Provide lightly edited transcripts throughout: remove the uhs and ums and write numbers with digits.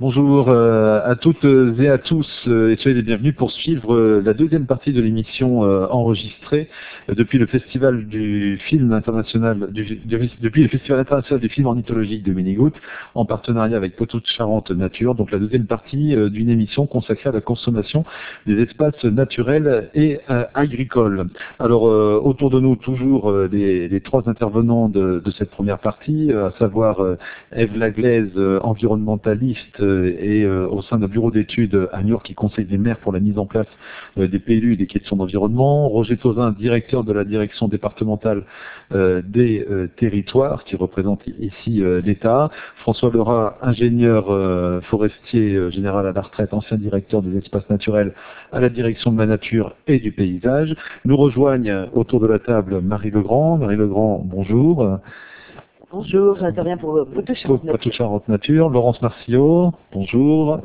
Bonjour à toutes et à tous et soyez les bienvenus pour suivre la deuxième partie de l'émission enregistrée depuis le Festival du film international depuis le Festival international du film ornithologique de Ménigout en partenariat avec Poitou-Charentes Nature, donc la deuxième partie d'une émission consacrée à la consommation des espaces naturels et agricoles. Alors autour de nous toujours les trois intervenants de cette première partie, à savoir Ève Laglaise, environnementaliste et au sein d'un bureau d'études à New York qui conseille les maires pour la mise en place des PLU et des questions d'environnement. Roger Tauzin, directeur de la direction départementale des territoires, qui représente ici l'État. François Lerat, ingénieur forestier général à la retraite, ancien directeur des espaces naturels à la direction de la nature et du paysage. Nous rejoignent autour de la table Marie Legrand. Marie Legrand, bonjour. Bonjour, j'interviens pour Poitou-Charentes Nature. Laurence Marciot, bonjour.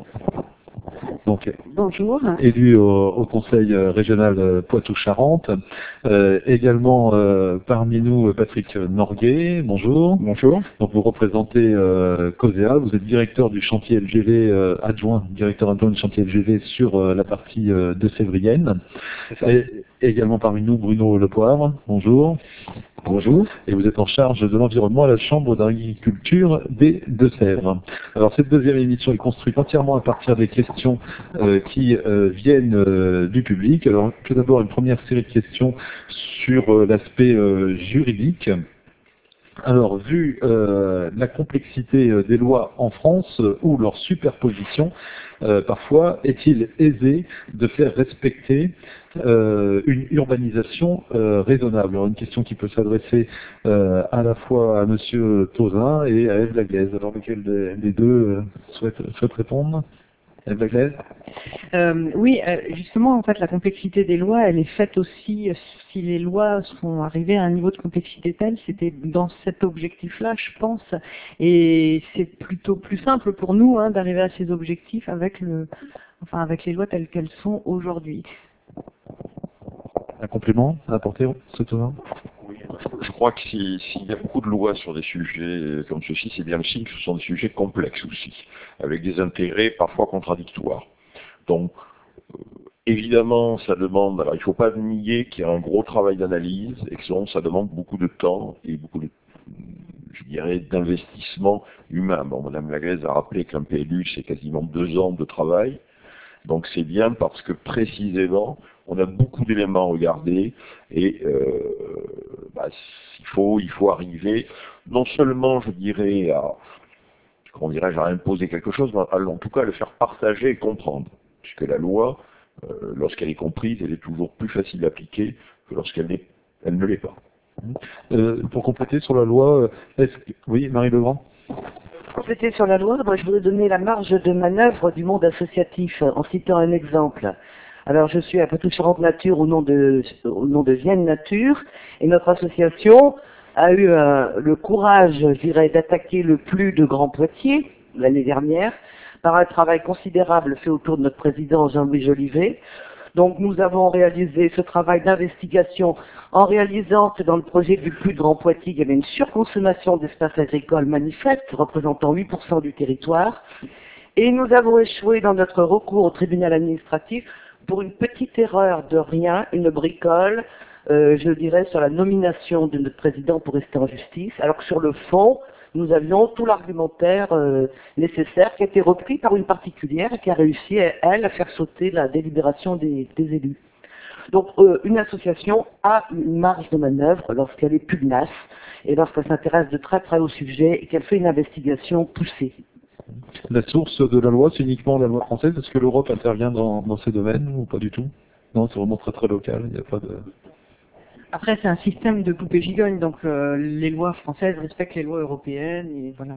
Donc, bonjour. Élu au Conseil régional Poitou-Charentes. Également parmi nous Patrick Norguet, bonjour. Bonjour. Donc vous représentez COSEA, vous êtes directeur du chantier LGV directeur adjoint du chantier LGV sur la partie de Sévrienne. Et également parmi nous Bruno Lepoivre, bonjour. Bonjour. Et vous êtes en charge de l'environnement à la Chambre d'agriculture des Deux-Sèvres. Alors cette deuxième émission est construite entièrement à partir des questions qui viennent du public. Alors tout d'abord une première série de questions sur l'aspect juridique. Alors, vu la complexité des lois en France ou leur superposition, parfois est-il aisé de faire respecter une urbanisation raisonnable? Alors, une question qui peut s'adresser à la fois à Monsieur Tauzin et à Ève Laglaise. Alors, lequel des deux souhaite répondre? Ève Laglaise? Oui, justement, en fait, la complexité des lois, elle est faite aussi, si les lois sont arrivées à un niveau de complexité tel, c'était dans cet objectif-là, je pense, et c'est plutôt plus simple pour nous d'arriver à ces objectifs avec les lois telles qu'elles sont aujourd'hui. Un complément à apporter, ce Tauzin? Oui, je crois que s'il y a beaucoup de lois sur des sujets comme ceci, c'est bien le signe que ce sont des sujets complexes aussi, avec des intérêts parfois contradictoires. Donc, évidemment, ça demande, alors il ne faut pas nier qu'il y a un gros travail d'analyse et que ça demande beaucoup de temps et beaucoup de, je dirais, d'investissement humain. Bon, Madame Laglaise a rappelé qu'un PLU, c'est quasiment 2 ans de travail. Donc c'est bien parce que précisément, on a beaucoup d'éléments à regarder et il faut arriver non seulement, je dirais, à imposer quelque chose, mais en tout cas à le faire partager et comprendre. Puisque la loi, lorsqu'elle est comprise, elle est toujours plus facile à appliquer que lorsqu'elle ne l'est pas. Pour compléter sur la loi, oui, Marie Legrand? Compléter sur la loi, moi, je voudrais donner la marge de manœuvre du monde associatif en citant un exemple. Alors, je suis à Poitou-Charentes Nature au nom de Vienne Nature, et notre association a eu le courage, je dirais, d'attaquer le plus de Grand Poitiers l'année dernière, par un travail considérable fait autour de notre président Jean-Louis Jolivet. Donc nous avons réalisé ce travail d'investigation en réalisant que dans le projet du plus de Grand Poitiers, il y avait une surconsommation d'espaces agricoles manifeste, représentant 8% du territoire. Et nous avons échoué dans notre recours au tribunal administratif pour une petite erreur de rien, une bricole, je dirais, sur la nomination de notre président pour rester en justice, alors que sur le fond, nous avions tout l'argumentaire nécessaire qui a été repris par une particulière et qui a réussi, elle, à faire sauter la délibération des élus. Donc, une association a une marge de manœuvre lorsqu'elle est pugnace et lorsqu'elle s'intéresse de très près au sujet et qu'elle fait une investigation poussée. La source de la loi, c'est uniquement la loi française. Est-ce que l'Europe intervient dans ces domaines ou pas du tout? Non, c'est vraiment très très local. Il n'y a pas de... Après, c'est un système de poupée gigogne, donc les lois françaises respectent les lois européennes, et voilà,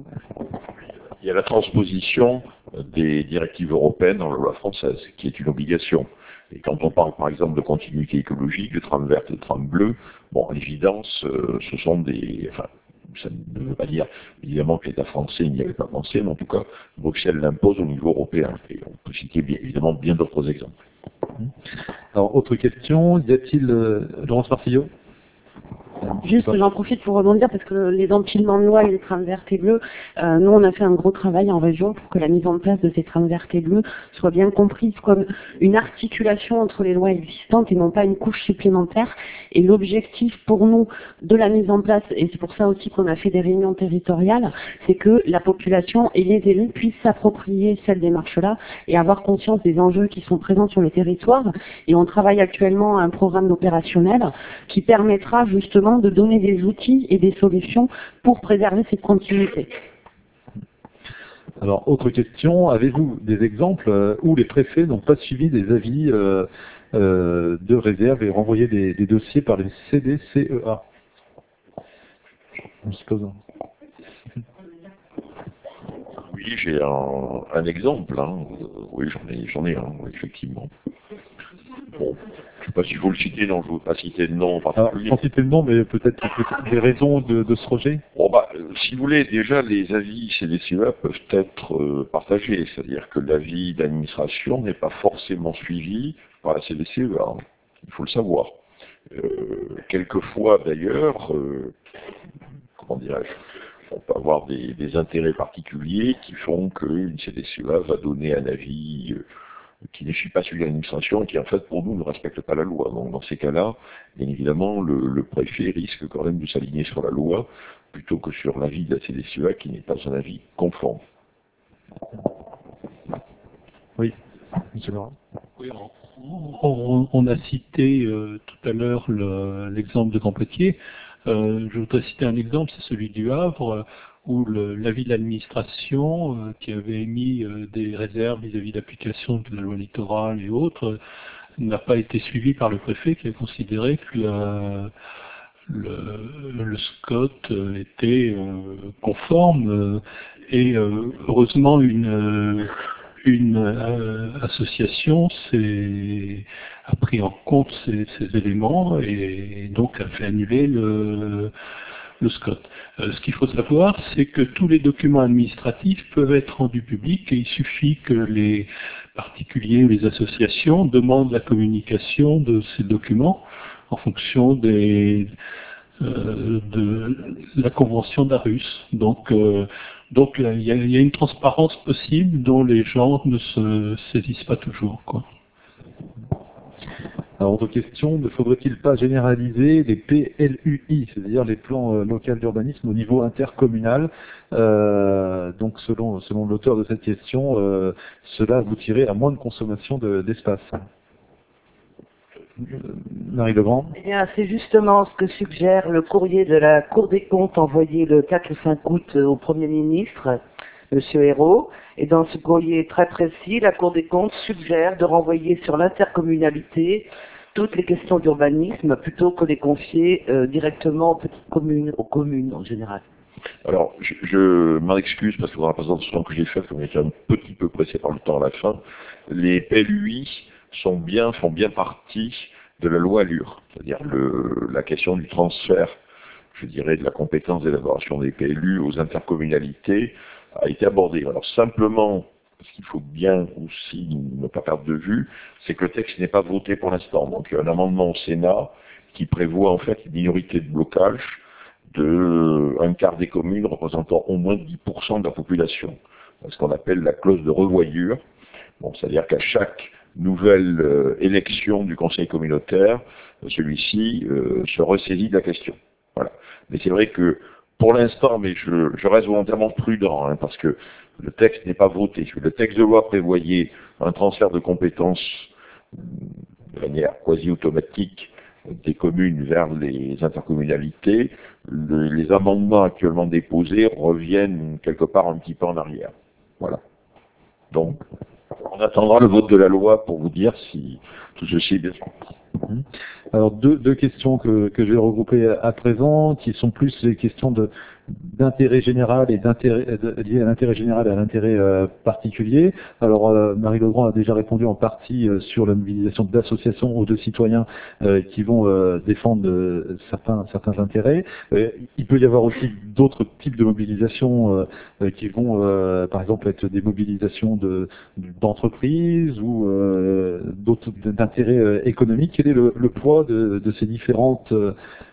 Il y a la transposition des directives européennes dans la loi française, qui est une obligation. Et quand on parle par exemple de continuité écologique, de trame verte et de trame bleue, bon, à l'évidence, ce sont des... Enfin, ça ne veut pas dire évidemment que l'État français n'y avait pas pensé, mais en tout cas, Bruxelles l'impose au niveau européen. Et on peut citer évidemment bien d'autres exemples. Alors, autre question, y a-t-il... Laurence Marcillot? Juste, j'en profite pour rebondir parce que les empilements de lois et les trames vertes et bleues, nous on a fait un gros travail en région pour que la mise en place de ces trames vertes et bleues soit bien comprise comme une articulation entre les lois existantes et non pas une couche supplémentaire. Et l'objectif pour nous de la mise en place, et c'est pour ça aussi qu'on a fait des réunions territoriales, c'est que la population et les élus puissent s'approprier cette démarche-là et avoir conscience des enjeux qui sont présents sur le territoire. Et on travaille actuellement à un programme opérationnel qui permettra justement de donner des outils et des solutions pour préserver cette continuité. Alors, autre question, avez-vous des exemples où les préfets n'ont pas suivi des avis de réserve et renvoyé des dossiers par les CDCEA? On se pose. Oui, j'ai un exemple. Hein. Oui, j'en ai un, oui, effectivement. Bon, je ne sais pas s'il faut le citer, non, je ne veux pas citer de nom en particulier. Sans citer le nom, mais peut-être des raisons de ce rejet. Bon, si vous voulez, déjà, les avis CDCEA peuvent être partagés. C'est-à-dire que l'avis d'administration n'est pas forcément suivi par la CDCEA. Hein. Il faut le savoir. Quelquefois, d'ailleurs, comment dirais-je, on peut avoir des intérêts particuliers qui font qu'une CDCEA va donner un avis qui n'est pas celui de l'administration et qui en fait pour nous ne respecte pas la loi. Donc dans ces cas-là, bien évidemment, le préfet risque quand même de s'aligner sur la loi plutôt que sur l'avis de la CDCEA qui n'est pas un avis conforme. Oui, monsieur Laurent. Oui, on a cité tout à l'heure l'exemple de Grand-Poitiers. Je voudrais citer un exemple, c'est celui du Havre, où l'avis de l'administration, qui avait émis des réserves vis-à-vis de l'application de la loi littorale et autres, n'a pas été suivi par le préfet, qui a considéré que le SCOT était conforme, et heureusement une association a pris en compte ces éléments et donc a fait annuler le SCOT. Ce qu'il faut savoir, c'est que tous les documents administratifs peuvent être rendus publics et il suffit que les particuliers ou les associations demandent la communication de ces documents en fonction de la convention d'Arhus. Donc il y a une transparence possible dont les gens ne se saisissent pas toujours, quoi. Alors, autre question, ne faudrait-il pas généraliser les PLUI, c'est-à-dire les plans locaux d'urbanisme au niveau intercommunal? Donc, selon l'auteur de cette question, cela aboutirait à moins de consommation d'espace. Marie Legrand. Eh bien, c'est justement ce que suggère le courrier de la Cour des comptes envoyé le 4 ou 5 août au Premier ministre, M. Hérault. Et dans ce courrier très précis, la Cour des comptes suggère de renvoyer sur l'intercommunalité toutes les questions d'urbanisme plutôt que les confier directement aux petites communes, aux communes en général. Alors, je m'en excuse parce que dans la présentation que j'ai faite, comme j'étais un petit peu pressé par le temps à la fin, les PLUI font bien partie de la loi Allure, c'est-à-dire la question du transfert, je dirais, de la compétence d'élaboration des PLU aux intercommunalités a été abordée. Alors simplement, ce qu'il faut bien aussi ne pas perdre de vue, c'est que le texte n'est pas voté pour l'instant. Donc il y a un amendement au Sénat qui prévoit en fait une minorité de blocage de un quart des communes représentant au moins 10% de la population, ce qu'on appelle la clause de revoyure. Bon, c'est-à-dire qu'à chaque nouvelle élection du conseil communautaire, celui-ci se ressaisit de la question. Voilà. Mais c'est vrai que pour l'instant, mais je reste volontairement prudent, hein, parce que le texte n'est pas voté. Le texte de loi prévoyait un transfert de compétences de manière quasi automatique des communes vers les intercommunalités. Les amendements actuellement déposés reviennent quelque part un petit peu en arrière. Voilà. Donc, on attendra le vote de la loi pour vous dire si tout ceci est bien compris. Alors deux questions que je vais regrouper à présent, qui sont plus les questions d'intérêt général et liées à l'intérêt général et à l'intérêt particulier. Alors Marie Legrand a déjà répondu en partie sur la mobilisation d'associations ou de citoyens qui vont défendre certains intérêts. Il peut y avoir aussi d'autres types de mobilisations qui vont par exemple être des mobilisations d'entreprises ou d'autres d'intérêts économiques. Quel est le poids de ces différentes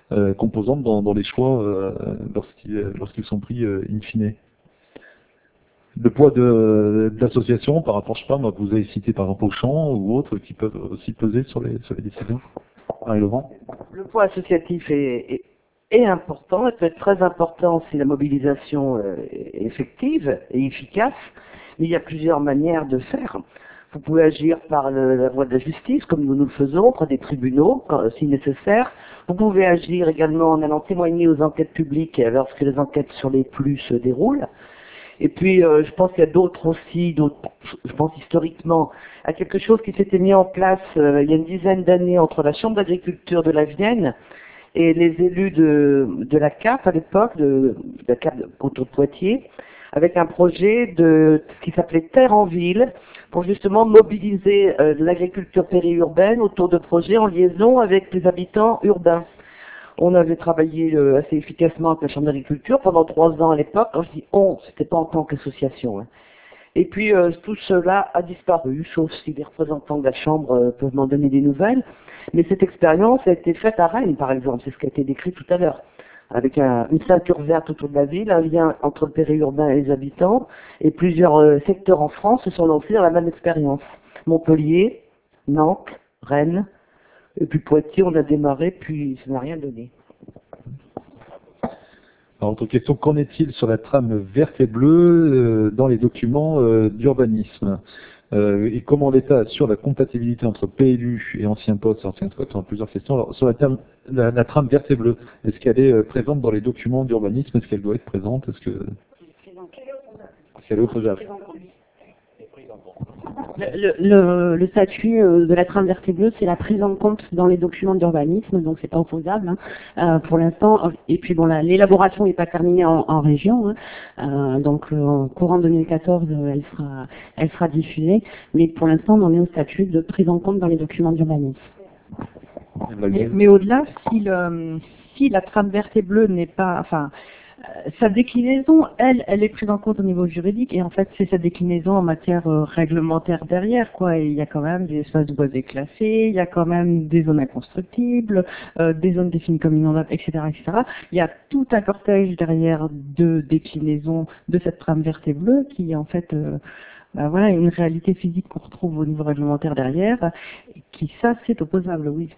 composante dans les choix lorsqu'ils sont pris in fine. Le poids de l'association par rapport, je sais pas, moi, vous avez cité par exemple Auchan ou autres qui peuvent aussi peser sur les décisions. Laurent. Le poids associatif est important, il peut être très important si la mobilisation est effective et efficace, mais il y a plusieurs manières de faire. Vous pouvez agir par la voie de la justice, comme nous le faisons, auprès des tribunaux, si nécessaire. Vous pouvez agir également en allant témoigner aux enquêtes publiques lorsque les enquêtes sur les plus se déroulent. Et puis, je pense qu'il y a d'autres aussi, je pense historiquement, à quelque chose qui s'était mis en place il y a une dizaine d'années entre la Chambre d'agriculture de la Vienne et les élus de la CAF à l'époque, de la CAF de canton de Poitiers, avec un projet qui s'appelait Terre en ville, pour justement mobiliser l'agriculture périurbaine autour de projets en liaison avec les habitants urbains. On avait travaillé assez efficacement avec la Chambre d'agriculture pendant 3 ans à l'époque. Quand je dis on, c'était pas en tant qu'association. Hein. Et puis tout cela a disparu, sauf si les représentants de la Chambre peuvent m'en donner des nouvelles. Mais cette expérience a été faite à Rennes, par exemple, c'est ce qui a été décrit tout à l'heure, avec une ceinture verte autour de la ville, un lien entre le périurbain et les habitants, et plusieurs secteurs en France se sont lancés dans la même expérience. Montpellier, Nantes, Rennes, et puis Poitiers, on a démarré, puis ça n'a rien donné. Alors, autre question, qu'en est-il sur la trame verte et bleue dans les documents d'urbanisme et comment l'État assure la compatibilité entre PLU et anciens postes, anciens squats, on a plusieurs questions. Alors, sur la trame verte et bleue, est-ce qu'elle est présente dans les documents d'urbanisme? Est-ce qu'elle doit être présente? Est-ce qu'elle est opposable? Le statut de la trame verte et bleue, c'est la prise en compte dans les documents d'urbanisme, donc c'est pas opposable pour l'instant. Et puis bon, l'élaboration n'est pas terminée en région, donc en courant 2014, elle sera diffusée, mais pour l'instant, on en est au statut de prise en compte dans les documents d'urbanisme. Mais au-delà, si la trame verte et bleue n'est pas, enfin, sa déclinaison, elle est prise en compte au niveau juridique et en fait c'est sa déclinaison en matière réglementaire derrière quoi. Et il y a quand même des espaces boisés classés, il y a quand même des zones inconstructibles, des zones définies comme inondables, etc., etc. Il y a tout un cortège derrière de déclinaison de cette trame verte et bleue qui en fait voilà une réalité physique qu'on retrouve au niveau réglementaire derrière, qui ça c'est opposable, oui.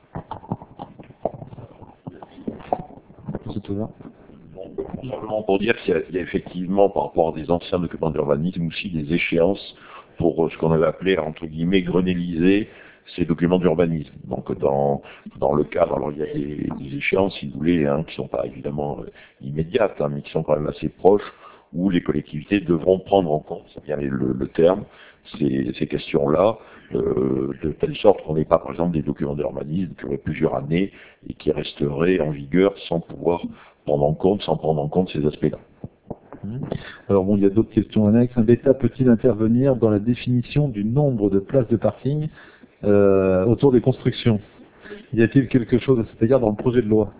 C'est tout là. Simplement pour dire qu'il y a effectivement, par rapport à des anciens documents d'urbanisme, aussi des échéances pour ce qu'on avait appelé, entre guillemets, grenelliser ces documents d'urbanisme. Donc dans le cadre, alors il y a des échéances, si vous voulez, qui sont pas évidemment immédiates, mais qui sont quand même assez proches, où les collectivités devront prendre en compte, c'est bien le terme, ces questions-là, de telle sorte qu'on n'ait pas, par exemple, des documents d'urbanisme qui auraient plusieurs années et qui resteraient en vigueur sans pouvoir prendre en compte ces aspects-là. Alors bon, il y a d'autres questions annexes. L'État peut-il intervenir dans la définition du nombre de places de parking autour des constructions? Y a-t-il quelque chose à cet égard dans le projet de loi?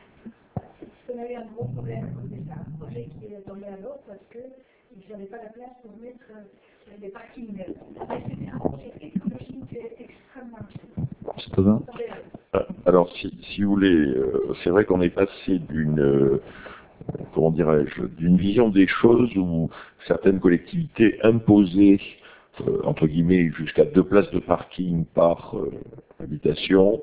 On a eu un gros problème déjà, un projet qui est tombé à l'eau parce qu'ils n'avaient pas la place pour mettre des parkings. C'était un projet technologique extrêmement. C'est pas bien. Alors, si vous voulez, c'est vrai qu'on est passé comment dirais-je, d'une vision des choses où certaines collectivités imposaient, entre guillemets, jusqu'à 2 places de parking par habitation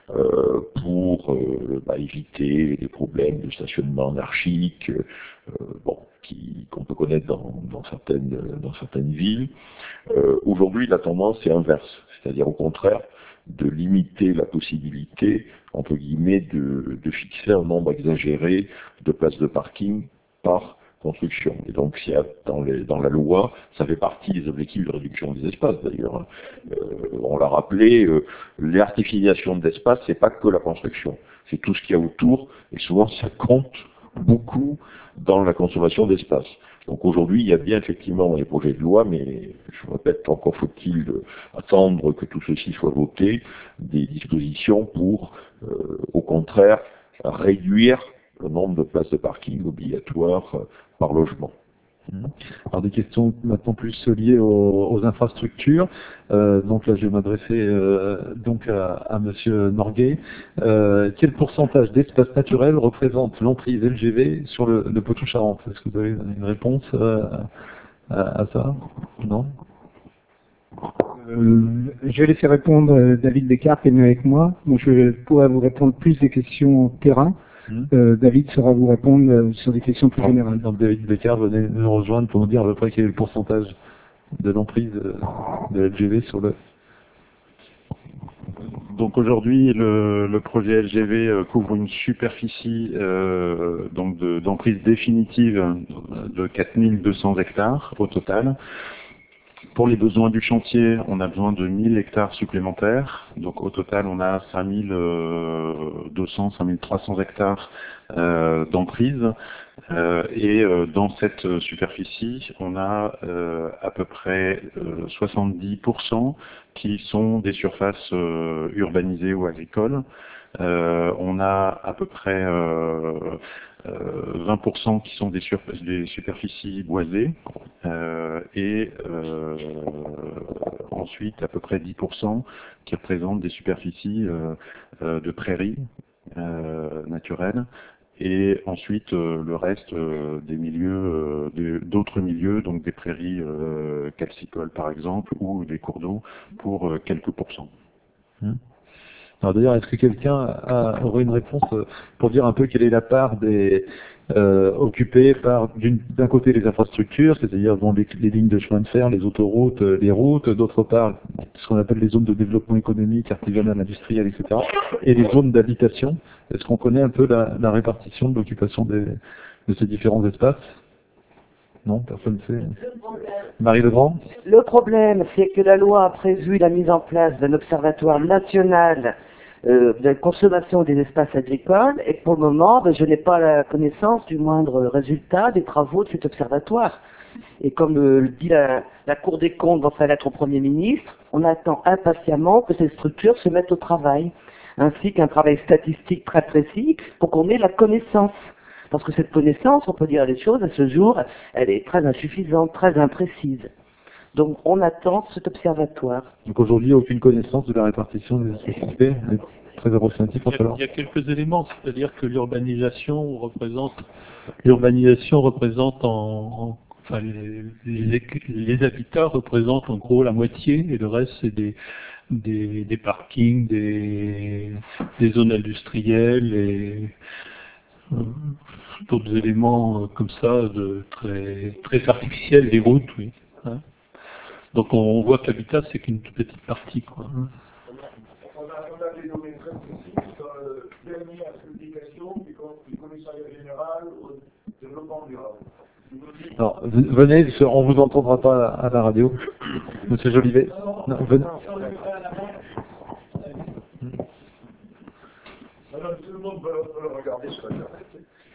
pour éviter les problèmes de stationnement anarchique qu'on peut connaître dans certaines villes. Aujourd'hui, la tendance est inverse, c'est-à-dire au contraire de limiter la possibilité, entre guillemets, de fixer un nombre exagéré de places de parking par construction. Et donc, s'il y a dans la loi, ça fait partie des objectifs de réduction des espaces d'ailleurs. On l'a rappelé, l'artificialisation d'espace, c'est pas que la construction, c'est tout ce qu'il y a autour, et souvent ça compte beaucoup dans la consommation d'espace. Donc aujourd'hui, il y a bien effectivement dans les projets de loi, mais je répète, encore faut-il attendre que tout ceci soit voté, des dispositions pour, au contraire, réduire le nombre de places de parking obligatoires par logement. Alors des questions maintenant plus liées aux infrastructures. Donc là, je vais m'adresser donc à Monsieur Norguet. Quel pourcentage d'espace naturel représente l'emprise LGV sur le Poitou-Charentes? Est-ce que vous avez une réponse à ça? Non? Je vais laisser répondre David Descartes qui est venu avec moi. Donc je pourrais vous répondre plus des questions terrain. David saura vous répondre sur des questions plus générales. Donc David Descartes, venez nous rejoindre pour nous dire à peu près quel est le pourcentage de l'emprise de LGV sur le... Donc aujourd'hui, le projet LGV couvre une superficie donc d'emprise définitive de 4200 hectares au total. Pour les besoins du chantier, on a besoin de 1000 hectares supplémentaires. Donc au total, on a 5200, 5300 hectares d'emprise. Et dans cette superficie, on a à peu près 70% qui sont des surfaces urbanisées ou agricoles. On a à peu près 20% qui sont des superficies boisées et ensuite à peu près 10% qui représentent des superficies de prairies naturelles et ensuite le reste des milieux, d'autres milieux, donc des prairies calcicoles par exemple ou des cours d'eau pour quelques pourcents. Alors d'ailleurs, est-ce que quelqu'un aurait une réponse pour dire un peu quelle est la part des occupée par d'un côté les infrastructures, c'est-à-dire bon, les lignes de chemin de fer, les autoroutes, les routes, d'autre part ce qu'on appelle les zones de développement économique, artisanal, industriel, etc. et les zones d'habitation. Est-ce qu'on connaît un peu la répartition de l'occupation de ces différents espaces? Non, personne ne sait. Marie Legrand? Le problème, c'est que la loi a prévu la mise en place d'un observatoire national de la consommation des espaces agricoles, et pour le moment, je n'ai pas la connaissance du moindre résultat des travaux de cet observatoire. Et comme le dit la Cour des comptes dans sa lettre au Premier ministre, on attend impatiemment que ces structures se mettent au travail, ainsi qu'un travail statistique très précis pour qu'on ait la connaissance. Parce que cette connaissance, on peut dire les choses, à ce jour, elle est très insuffisante, très imprécise. Donc on attend cet observatoire. Donc aujourd'hui, il n'y a aucune connaissance de la répartition des activités, très approximatif. Il y a quelques éléments, c'est-à-dire que l'urbanisation représente enfin, les habitats représentent en gros la moitié, et le reste c'est des parkings, des zones industrielles et d'autres éléments comme ça, très artificiels, des routes, oui. Hein. Donc on voit que l'habitat, c'est qu'une toute petite partie, quoi. On a des données très précises sur la dernière publication du commissariat général au développement durable. Alors, venez, on vous entendra pas à la radio. Monsieur Jolivet. Non, venez. Alors, tout le monde peut le regarder sur Internet.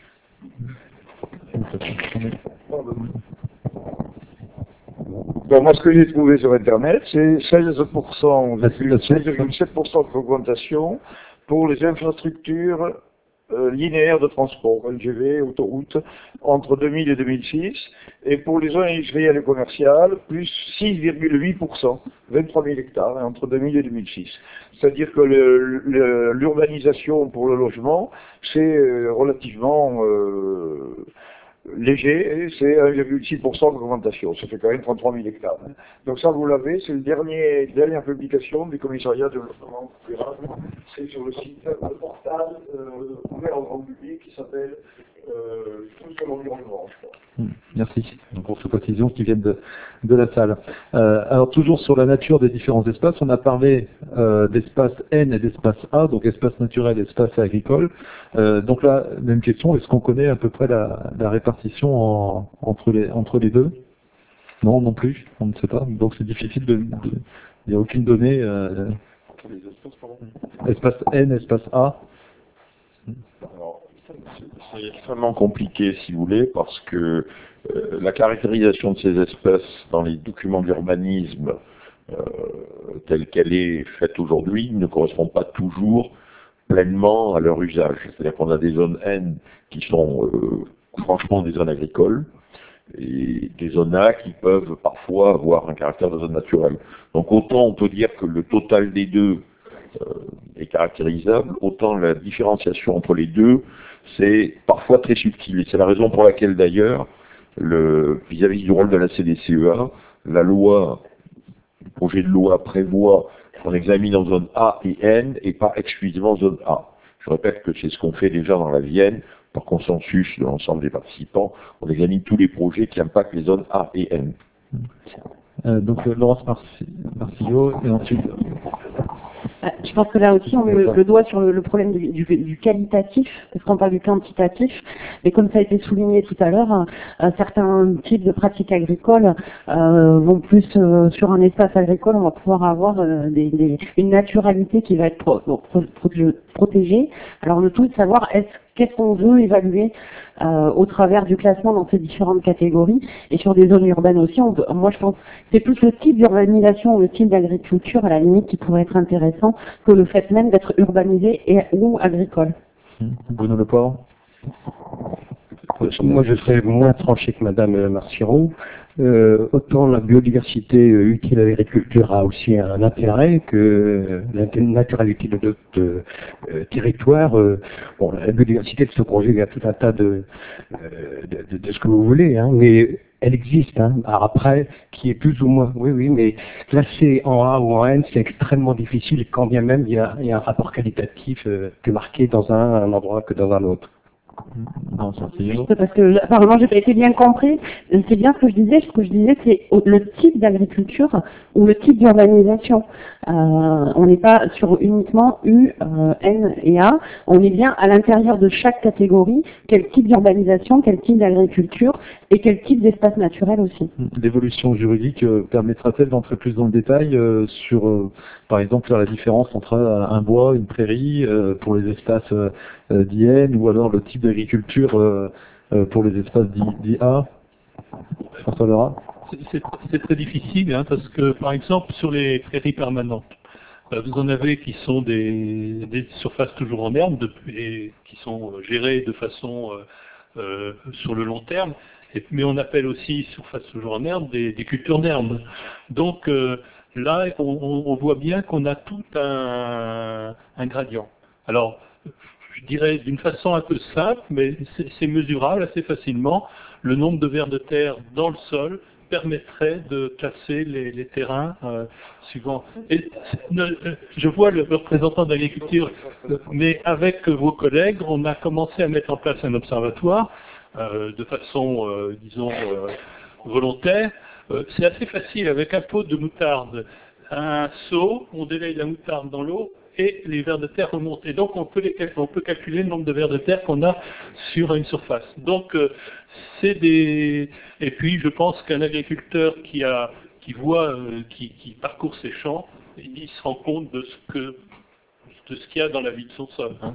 Bon, moi, ce que j'ai trouvé sur Internet, c'est 16%, 16,7% d'augmentation pour les infrastructures linéaires de transport, LGV, autoroute, entre 2000 et 2006, et pour les zones industrielles et commerciales, plus 6,8%, 23 000 hectares, entre 2000 et 2006. C'est-à-dire que l'urbanisation pour le logement, c'est relativement léger, c'est 1,6% d'augmentation. Ça fait quand même 33 000 hectares. Donc ça, vous l'avez, c'est la dernière publication du commissariat de développement durable. C'est sur le site, le portal ouvert au grand public qui s'appelle Tout sur l'environnement, je crois. Merci pour ces précisions qui viennent de la salle. Alors toujours sur la nature des différents espaces, on a parlé d'espace N et d'espace A, donc espace naturel et espace agricole. Donc là, même question, est-ce qu'on connaît à peu près la répartition entre les deux? Non, non plus, on ne sait pas. Donc c'est difficile il n'y a aucune donnée. Espace N, espace A. Alors, c'est extrêmement compliqué, si vous voulez, parce que la caractérisation de ces espaces dans les documents d'urbanisme telle qu'elle est faite aujourd'hui ne correspond pas toujours pleinement à leur usage. C'est-à-dire qu'on a des zones N qui sont franchement des zones agricoles, et des zones A qui peuvent parfois avoir un caractère de zone naturelle. Donc autant on peut dire que le total des deux est caractérisable, autant la différenciation entre les deux, c'est parfois très subtil. Et c'est la raison pour laquelle d'ailleurs, vis-à-vis du rôle de la CDCEA, la loi, le projet de loi prévoit qu'on examine en zone A et N et pas exclusivement en zone A. Je répète que c'est ce qu'on fait déjà dans la Vienne, par consensus de l'ensemble des participants, on examine tous les projets qui impactent les zones A et N. Donc Laurence Marcillo, et ensuite... Je pense que là aussi, on met le doigt sur le problème du qualitatif, parce qu'on parle du quantitatif, mais comme ça a été souligné tout à l'heure, certains types de pratiques agricoles vont plus sur un espace agricole, on va pouvoir avoir une naturalité qui va être protégée. Alors le tout est de savoir qu'est-ce qu'on veut évaluer au travers du classement dans ces différentes catégories. Et sur des zones urbaines aussi, moi je pense que c'est plus le type d'urbanisation ou le type d'agriculture à la limite qui pourrait être intéressant que le fait même d'être urbanisé ou agricole. Bruno Lepoire. Moi je serais moins tranché que Madame Marciron. Autant la biodiversité utile à l'agriculture a aussi un intérêt que la naturalité de notre territoire. Bon, la biodiversité elle se conjugue à tout un tas de ce que vous voulez, hein, mais elle existe. Hein. Alors après, qui est plus ou moins, oui, mais classer en A ou en N, c'est extrêmement difficile, quand bien même il y a un rapport qualitatif que marqué dans un endroit que dans un autre. Non, parce que apparemment j'ai pas été bien compris. C'est bien ce que je disais. Ce que je disais, c'est le type d'agriculture ou le type d'urbanisation. On n'est pas sur uniquement U, N et A. On est bien à l'intérieur de chaque catégorie. Quel type d'urbanisation, quel type d'agriculture et quel type d'espace naturel aussi. L'évolution juridique permettra-t-elle d'entrer plus dans le détail sur, par exemple, la différence entre un bois, une prairie pour les espaces d'IN ou alors le type d'agriculture pour les espaces d'IA? François Lerat. C'est très difficile hein, parce que, par exemple, sur les prairies permanentes, vous en avez qui sont des surfaces toujours en herbe et qui sont gérées de façon sur le long terme. Mais on appelle aussi surface toujours en herbe des cultures d'herbe. Donc là, on voit bien qu'on a tout un gradient. Alors, je dirais d'une façon un peu simple, mais c'est mesurable assez facilement, le nombre de vers de terre dans le sol permettrait de classer les terrains suivants. Et, je vois le représentant de l'agriculture, mais avec vos collègues, on a commencé à mettre en place un observatoire de façon, disons, volontaire. C'est assez facile, avec un pot de moutarde, un seau, on délaye la moutarde dans l'eau, et les vers de terre remontent. Et donc on peut calculer le nombre de vers de terre qu'on a sur une surface. Donc et puis je pense qu'un agriculteur qui parcourt ses champs, il se rend compte de ce qu'il y a dans la vie de son sol. Hein.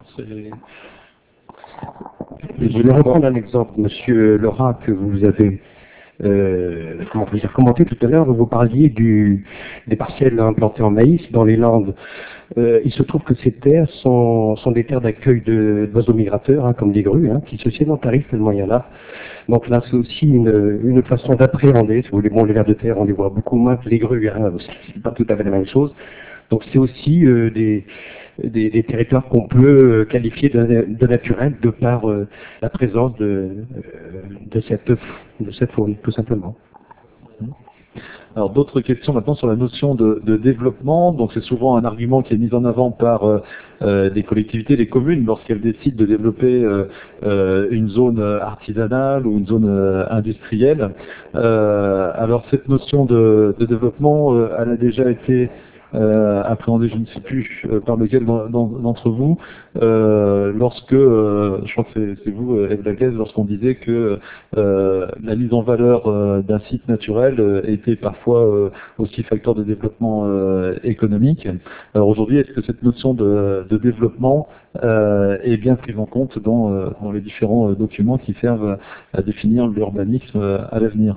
Je vais reprendre un exemple, Monsieur Lerat, que vous avez commenté tout à l'heure. Vous parliez des parcelles implantées en maïs dans les Landes. Il se trouve que ces terres sont des terres d'accueil d'oiseaux migrateurs, hein, comme des grues, hein, qui se sédentarisent tellement il y en a. Donc là, c'est aussi une façon d'appréhender. Si vous voulez, bon, les vers de terre, on les voit beaucoup moins que les grues, hein, c'est pas tout à fait la même chose. Donc c'est aussi des territoires qu'on peut qualifier de naturels de par la présence de cette faune, tout simplement. Alors d'autres questions maintenant sur la notion de développement. Donc c'est souvent un argument qui est mis en avant par des collectivités, des communes, lorsqu'elles décident de développer une zone artisanale ou une zone industrielle. Alors cette notion de développement, elle a déjà été appréhendée, je ne sais plus par lequel d'entre vous, lorsque, je crois que c'est vous, Eve Lacaisse, lorsqu'on disait que la mise en valeur d'un site naturel était parfois aussi facteur de développement économique. Alors aujourd'hui, est-ce que cette notion de développement est bien prise en compte dans les différents documents qui servent à définir l'urbanisme à l'avenir?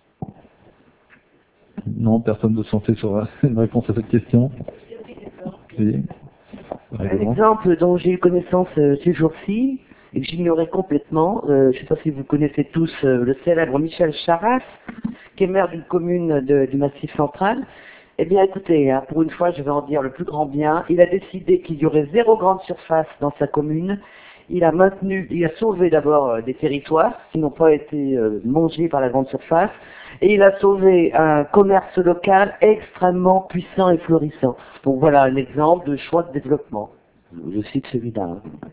Non, personne ne se sentait sur une réponse à cette question. Oui. Un exemple dont j'ai eu connaissance ces jours-ci, et que j'ignorais complètement. Je ne sais pas si vous connaissez tous le célèbre Michel Charras, qui est maire d'une commune du Massif central. Eh bien, écoutez, hein, pour une fois, je vais en dire le plus grand bien. Il a décidé qu'il y aurait 0 grande surface dans sa commune. Il a sauvé d'abord des territoires qui n'ont pas été mangés par la grande surface. Et il a sauvé un commerce local extrêmement puissant et florissant. Donc voilà un exemple de choix de développement. Je cite celui-là.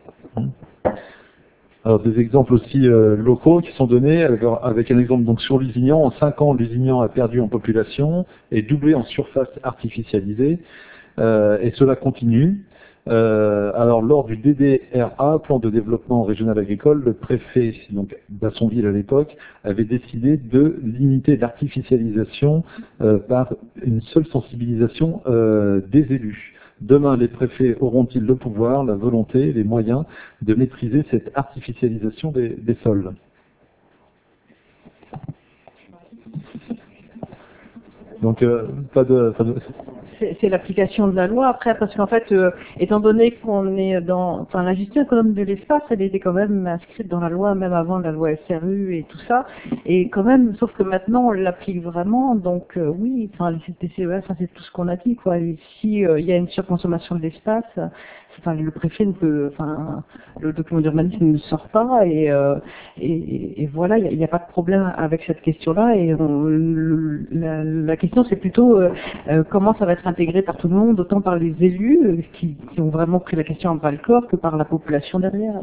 Alors des exemples aussi locaux qui sont donnés, avec un exemple donc sur Lusignan. En 5 ans, Lusignan a perdu en population et doublé en surface artificialisée, et cela continue. Alors lors du DDRA, plan de développement régional agricole, le préfet donc d'Assonville à l'époque avait décidé de limiter l'artificialisation par une seule sensibilisation des élus. Demain, les préfets auront-ils le pouvoir, la volonté, les moyens de maîtriser cette artificialisation des sols? Donc, c'est l'application de la loi après, parce qu'en fait, étant donné qu'on est enfin, la gestion économique de l'espace, elle était quand même inscrite dans la loi, même avant la loi SRU et tout ça, et quand même, sauf que maintenant, on l'applique vraiment, donc oui, enfin, les CTCEA, ça c'est tout ce qu'on a dit, quoi. Et si il y a une surconsommation de l'espace, enfin, le préfet ne peut, enfin, le document d'urbanisme ne sort pas, et voilà, il n'y a pas de problème avec cette question-là, et la question c'est plutôt comment ça va être intégré par tout le monde, autant par les élus qui ont vraiment pris la question en bras le corps que par la population derrière.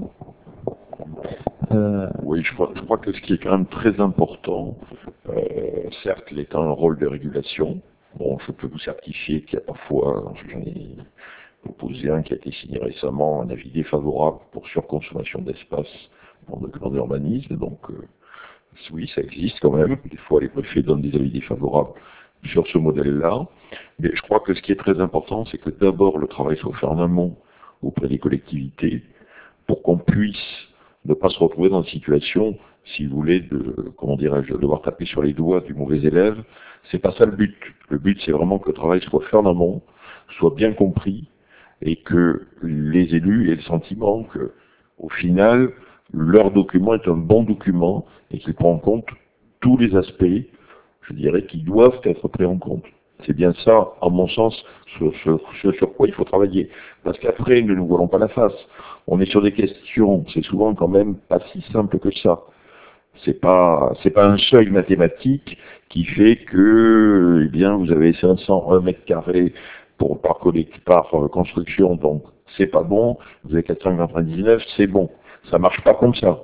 Oui, je crois que ce qui est quand même très important, certes, l'État a un rôle de régulation. Bon, je peux vous certifier qu'il y a parfois, j'en ai proposé un qui a été signé récemment, un avis défavorable pour surconsommation d'espace dans le plan d'urbanisme. Donc, oui, ça existe quand même. Des fois, les préfets donnent des avis défavorables sur ce modèle-là. Mais je crois que ce qui est très important, c'est que d'abord, le travail soit fait en amont auprès des collectivités pour qu'on puisse ne pas se retrouver dans une situation, si vous voulez, de, comment dirais-je, de devoir taper sur les doigts du mauvais élève. C'est pas ça le but. Le but, c'est vraiment que le travail soit fait en amont, soit bien compris, et que les élus aient le sentiment que, au final, leur document est un bon document et qu'il prend en compte tous les aspects, je dirais, qui doivent être pris en compte. C'est bien ça, à mon sens, sur quoi il faut travailler. Parce qu'après, ne nous voilons pas la face. On est sur des questions, c'est souvent quand même pas si simple que ça. C'est pas un seuil mathématique qui fait que, eh bien, vous avez 501 mètres carrés par construction, donc c'est pas bon. Vous avez 499, c'est bon. Ça marche pas comme ça.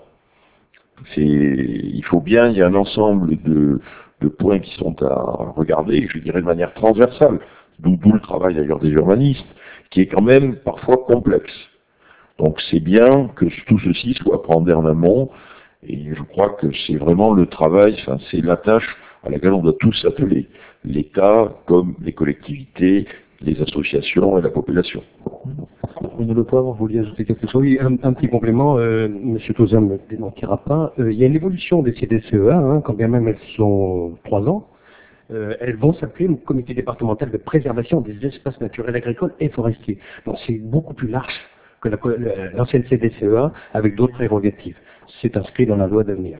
Il faut bien, il y a un ensemble de points qui sont à regarder, je dirais de manière transversale, d'où le travail d'ailleurs des urbanistes, qui est quand même parfois complexe. Donc c'est bien que tout ceci soit appréhendé en amont, et je crois que c'est vraiment le travail, enfin, c'est la tâche à laquelle on doit tous s'atteler, l'État comme les collectivités, les associations et la population. Le Poivre, vous vouliez ajouter quelque chose? Oui, un petit complément, M. Tauzin ne me démentira pas. Il y a une évolution des CDCEA, hein, quand bien même elles sont 3 ans. Elles vont s'appeler le comité départemental de préservation des espaces naturels agricoles et forestiers. Donc c'est beaucoup plus large que l'ancienne CDCEA avec d'autres prérogatives. C'est inscrit dans la loi d'avenir.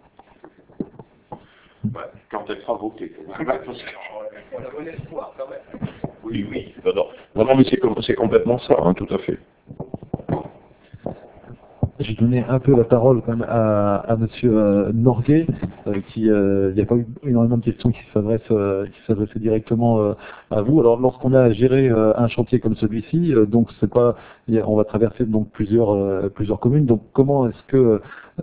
Quand elle sera votée. On a bon espoir quand même. Oui. Non, mais c'est complètement ça, hein, tout à fait. J'ai donné un peu la parole quand même à Monsieur Norguet, il n'y a pas eu énormément de questions qui s'adressaient directement à vous. Alors lorsqu'on a géré un chantier comme celui-ci, donc c'est pas, on va traverser donc plusieurs communes. Donc comment est-ce que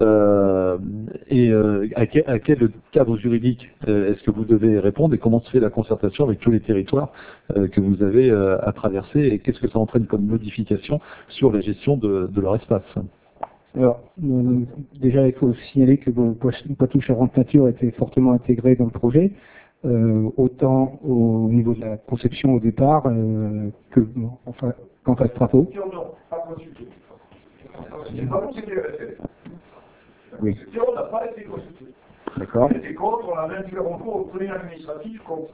à quel cadre juridique est-ce que vous devez répondre et comment se fait la concertation avec tous les territoires que vous avez à traverser et qu'est-ce que ça entraîne comme modification sur la gestion de leur espace? Alors, déjà, il faut signaler que Poitou-Charentes Nature était fortement intégré dans le projet, autant au niveau de la conception au départ qu'en phase travaux. Non, pas consulté. C'est pas consulté le FF. Oui. On n'a pas été consulté. D'accord. On était contre, on a même fait recours au premier administratif contre.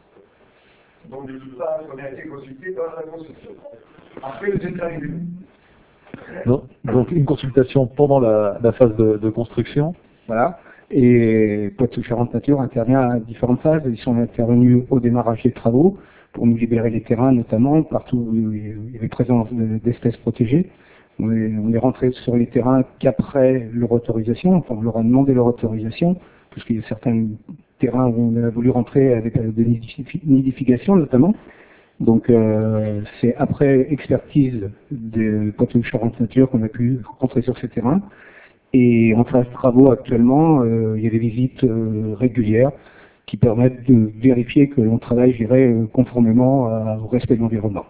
Donc, de toute façon, on a été consulté dans la conception. Après, vous êtes arrivé. Donc une consultation pendant la phase de construction. Voilà. Et Poitou-Charentes Nature intervient à différentes phases. Ils sont intervenus au démarrage des travaux pour nous libérer les terrains, notamment partout où il y avait présence d'espèces protégées. On est rentré sur les terrains qu'après leur autorisation, enfin on leur a demandé leur autorisation, parce qu'il y a certains terrains où on a voulu rentrer avec des nidifications notamment. Donc c'est après expertise de Poitou-Charentes Nature qu'on a pu rentrer sur ces terrains. Et en phase de travaux actuellement, il y a des visites régulières qui permettent de vérifier que l'on travaille, je dirais, conformément au respect de l'environnement.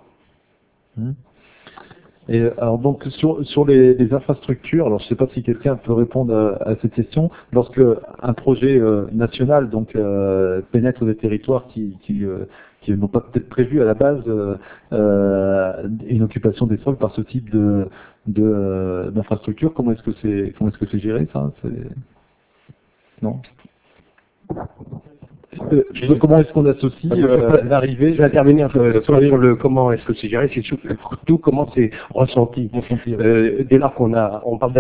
Et alors donc sur les infrastructures, alors je ne sais pas si quelqu'un peut répondre à cette question. Lorsque un projet national donc pénètre des territoires qui n'ont pas peut-être prévu à la base une occupation des sols par ce type d'infrastructure, comment est-ce que c'est géré ça? Non. Comment est-ce qu'on associe l'arrivée? Je vais intervenir sur le comment est-ce que c'est géré, c'est surtout comment c'est ressenti. Dès lors on parle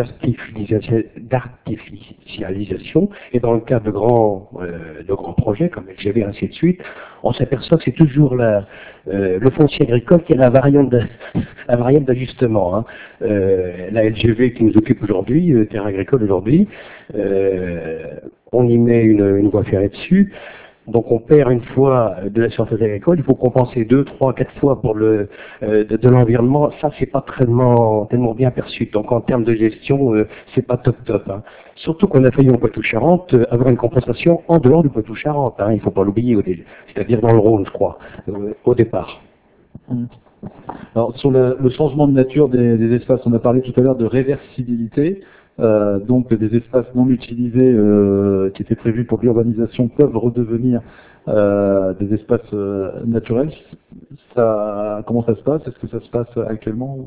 d'artificialisation, et dans le cadre de grands projets comme LGV, ainsi de suite, on s'aperçoit que c'est toujours le foncier agricole qui est la variante d'ajustement. Hein. La LGV qui nous occupe aujourd'hui, terre agricole aujourd'hui, on y met une voie ferrée dessus. Donc on perd une fois de la surface agricole, il faut compenser 2, 3, 4 fois pour de l'environnement. Ça, c'est pas tellement bien perçu. Donc en termes de gestion, c'est pas top. Hein. Surtout qu'on a failli en Poitou-Charentes avoir une compensation en dehors du Poitou-Charentes. Hein. Il faut pas l'oublier, c'est-à-dire dans le Rhône, je crois, au départ. Alors sur le changement de nature des espaces, on a parlé tout à l'heure de réversibilité. Donc des espaces non utilisés qui étaient prévus pour l'urbanisation peuvent redevenir des espaces naturels. Comment ça se passe? Est-ce que ça se passe actuellement?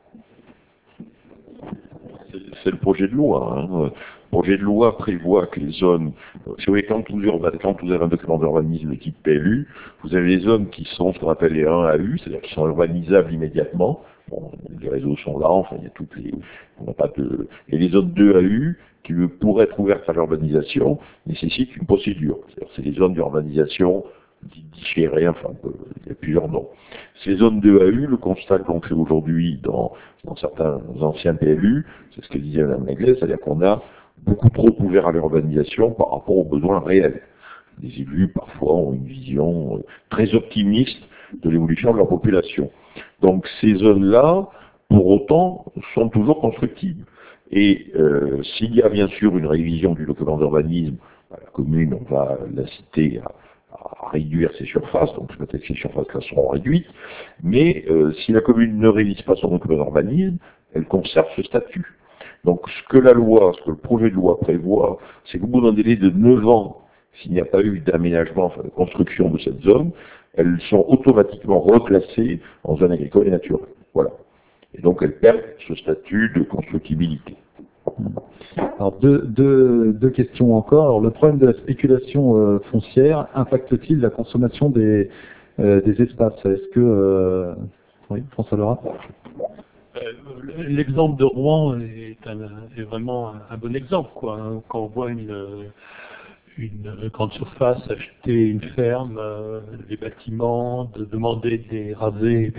C'est le projet de loi. Hein. Le projet de loi prévoit que les zones, si vous voyez, quand vous avez un document d'urbanisme de type PLU, vous avez les zones qui sont ce qu'on appelle les 1AU, c'est-à-dire qui sont urbanisables immédiatement. Bon, les réseaux sont là, enfin il y a toutes les... On n'a pas de... Et les zones 2AU, qui pourraient être ouvertes à l'urbanisation, nécessitent une procédure. C'est les zones d'urbanisation différées, enfin il y a plusieurs noms. Ces zones 2AU, le constat qu'on fait aujourd'hui dans certains anciens PLU, c'est ce que disait Mme Leglet, c'est-à-dire qu'on a beaucoup trop ouvert à l'urbanisation par rapport aux besoins réels. Les élus, parfois, ont une vision très optimiste de l'évolution de leur population. Donc ces zones-là, pour autant, sont toujours constructibles. Et s'il y a bien sûr une révision du document d'urbanisme, la commune, on va l'inciter à réduire ses surfaces, donc peut-être que ces surfaces-là seront réduites, mais si la commune ne révise pas son document d'urbanisme, elle conserve ce statut. Donc ce que le projet de loi prévoit, c'est qu'au bout d'un délai de 9 ans, s'il n'y a pas eu d'aménagement, enfin de construction de cette zone, elles sont automatiquement reclassées en zone agricole et naturelle. Voilà. Et donc elles perdent ce statut de constructibilité. Alors deux questions encore. Alors, le problème de la spéculation foncière impacte-t-il la consommation des espaces? Est-ce que... Oui, François Lerat. L'exemple de Rouen est vraiment un bon exemple, quoi. Quand on voit une grande surface, acheter une ferme, des bâtiments, de demander des rasés,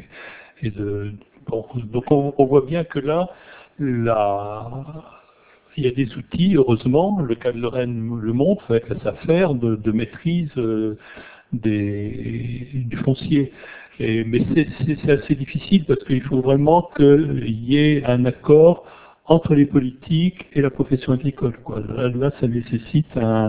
donc on voit bien que là, il y a des outils, heureusement, le cas de Lorraine le montre, avec la SAFER, de maîtrise du foncier. Mais c'est assez difficile parce qu'il faut vraiment qu'il y ait un accord entre les politiques et la profession agricole, quoi. Là, ça nécessite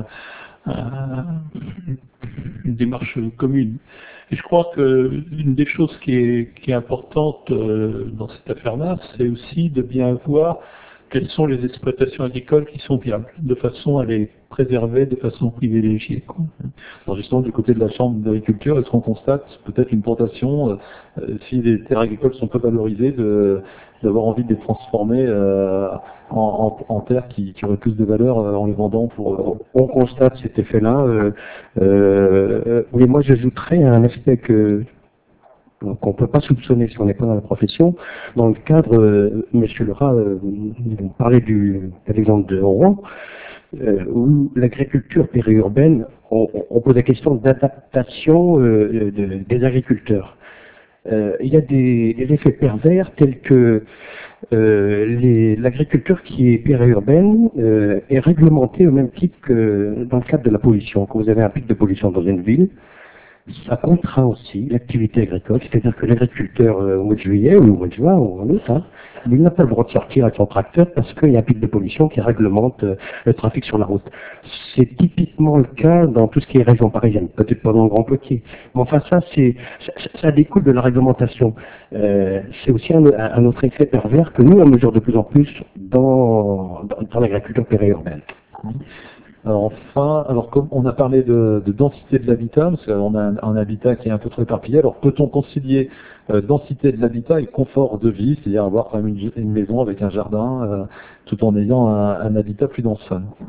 une démarche commune. Et je crois qu'une des choses qui est importante dans cette affaire-là, c'est aussi de bien voir quelles sont les exploitations agricoles qui sont viables, de façon à les préserver de façon privilégiée. Alors justement, du côté de la Chambre d'agriculture, est-ce qu'on constate peut-être une tentation, si les terres agricoles sont peu valorisées, d'avoir envie de les transformer en terres qui auraient plus de valeur en les vendant pour... On constate cet effet-là. Oui, moi j'ajouterais un aspect que qu'on ne peut pas soupçonner si on n'est pas dans la profession. Dans le cadre, M. Lerat parlait de l'exemple de Rouen, où l'agriculture périurbaine, on pose la question d'adaptation des agriculteurs. Il y a des effets pervers tels que l'agriculture qui est périurbaine est réglementée au même titre que dans le cadre de la pollution. Quand vous avez un pic de pollution dans une ville, ça contraint aussi l'activité agricole, c'est-à-dire que l'agriculteur au mois de juillet ou au mois de juin ou en août, il n'a pas le droit de sortir avec son tracteur parce qu'il y a un pic de pollution qui réglemente le trafic sur la route. C'est typiquement le cas dans tout ce qui est région parisienne, peut-être pas dans le Grand Poitiers. Mais enfin ça découle de la réglementation. C'est aussi un autre effet pervers que nous on mesure de plus en plus dans l'agriculture périurbaine. Enfin, alors comme on a parlé de densité de l'habitat, parce qu'on a un habitat qui est un peu trop éparpillé, alors peut-on concilier densité de l'habitat et confort de vie, c'est-à-dire avoir quand même une maison avec un jardin, tout en ayant un habitat plus dense?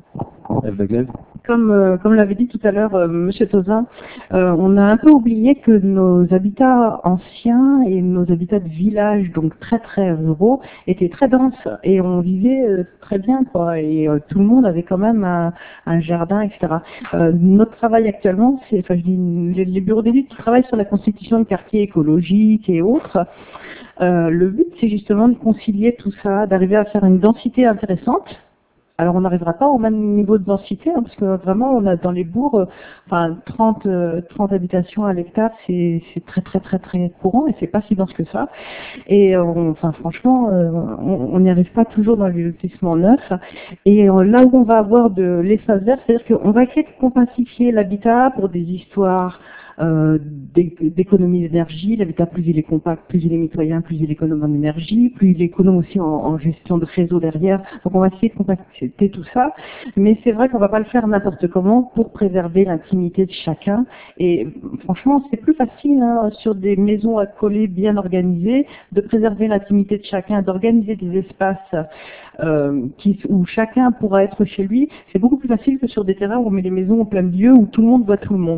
Comme l'avait dit tout à l'heure Monsieur Tozin, on a un peu oublié que nos habitats anciens et nos habitats de village, donc très très ruraux, étaient très denses et on vivait très bien, quoi. Et tout le monde avait quand même un jardin, etc. Notre travail actuellement, je dis les bureaux d'études qui travaillent sur la constitution de quartiers écologiques et autres. Le but, c'est justement de concilier tout ça, d'arriver à faire une densité intéressante. Alors on n'arrivera pas au même niveau de densité, parce que vraiment on a dans les bourgs, 30 habitations à l'hectare, c'est très très très très courant et c'est pas si dense que ça. Et franchement, on n'y arrive pas toujours dans les lotissements neufs. Et là où on va avoir de l'espace vert, c'est-à-dire qu'on va essayer de compacifier l'habitat pour des histoires d'économie d'énergie. L'habitat, plus il est compact, plus il est mitoyen, plus il est économe en énergie, plus il est économe aussi en gestion de réseau derrière. Donc on va essayer de compacter tout ça, mais c'est vrai qu'on va pas le faire n'importe comment pour préserver l'intimité de chacun. Et franchement, c'est plus facile sur des maisons à coller bien organisées de préserver l'intimité de chacun, d'organiser des espaces où chacun pourra être chez lui. C'est beaucoup plus facile que sur des terrains où on met les maisons au plein milieu où tout le monde voit tout le monde.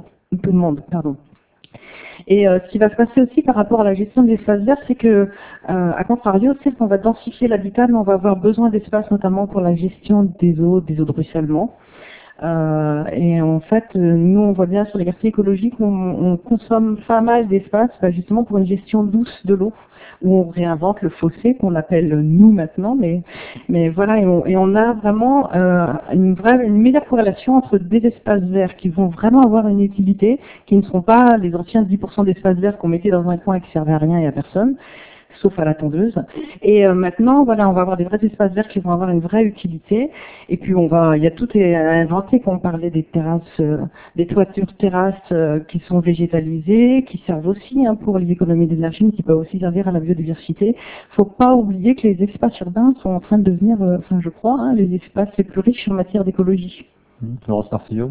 Et ce qui va se passer aussi par rapport à la gestion des espaces verts, c'est que, à contrario, c'est qu'on va densifier l'habitat, mais on va avoir besoin d'espace notamment pour la gestion des eaux de ruissellement. Et en fait, nous on voit bien sur les quartiers écologiques, on consomme pas mal d'espace justement pour une gestion douce de l'eau, où on réinvente le fossé qu'on appelle nous maintenant, mais voilà, et on a vraiment une meilleure corrélation entre des espaces verts qui vont vraiment avoir une utilité, qui ne seront pas les anciens 10% d'espaces verts qu'on mettait dans un coin et qui servaient à rien et à personne, sauf à la tondeuse. Et maintenant, voilà, on va avoir des vrais espaces verts qui vont avoir une vraie utilité. Et puis il y a tout à inventer quand on parlait des terrasses, des toitures terrasses qui sont végétalisées, qui servent aussi pour les économies d'énergie, mais qui peuvent aussi servir à la biodiversité. Faut pas oublier que les espaces urbains sont en train de devenir, je crois, les espaces les plus riches en matière d'écologie. Laurence Martillot.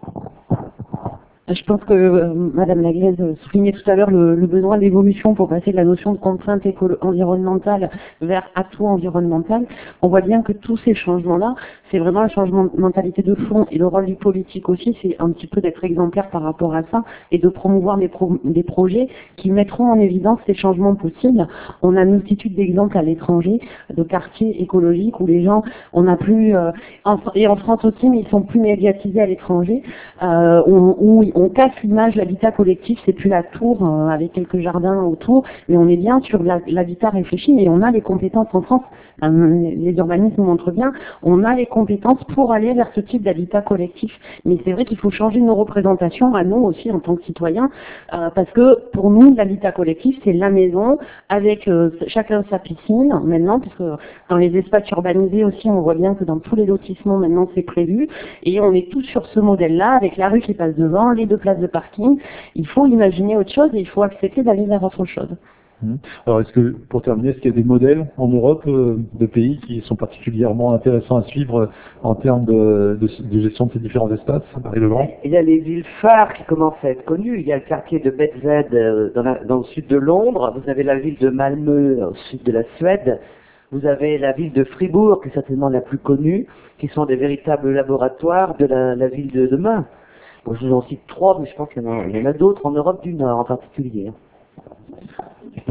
Je pense que Madame Laglaise soulignait tout à l'heure le besoin d'évolution pour passer de la notion de contrainte environnementale vers atout environnemental. On voit bien que tous ces changements-là, c'est vraiment un changement de mentalité de fond, et le rôle du politique aussi, c'est un petit peu d'être exemplaire par rapport à ça et de promouvoir des projets qui mettront en évidence ces changements possibles. On a une multitude d'exemples à l'étranger de quartiers écologiques où les gens, on n'a plus, et en France aussi, mais ils sont plus médiatisés à l'étranger, où on casse l'image de l'habitat collectif, c'est plus la tour avec quelques jardins autour, mais on est bien sur l'habitat réfléchi et on a les compétences en France. Les urbanistes nous montrent bien, on a les compétences pour aller vers ce type d'habitat collectif. Mais c'est vrai qu'il faut changer nos représentations à nous aussi en tant que citoyens, parce que pour nous, l'habitat collectif, c'est la maison avec chacun sa piscine maintenant, puisque dans les espaces urbanisés aussi, on voit bien que dans tous les lotissements maintenant c'est prévu, et on est tous sur ce modèle-là, avec la rue qui passe devant, les 2 places de parking. Il faut imaginer autre chose et il faut accepter d'aller vers autre chose. Alors, pour terminer, est-ce qu'il y a des modèles en Europe de pays qui sont particulièrement intéressants à suivre en termes de gestion de ces différents espaces, Marie-Legrand? Il y a les villes phares qui commencent à être connues. Il y a le quartier de Betzed dans le sud de Londres. Vous avez la ville de Malmö au sud de la Suède. Vous avez la ville de Fribourg, qui est certainement la plus connue, qui sont des véritables laboratoires de la ville de demain. Bon, je vous en cite 3, mais je pense qu'il y en a d'autres en Europe du Nord en particulier.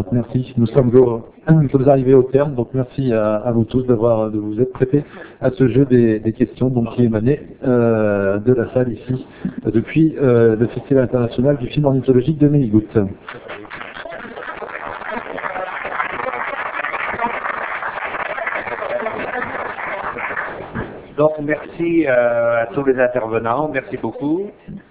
Merci. Nous sommes arrivés au terme, donc merci à vous tous de vous être prêtés à ce jeu des questions, donc qui émanait de la salle ici, depuis le Festival international du film ornithologique de Méligoutte. Donc merci à tous les intervenants, merci beaucoup.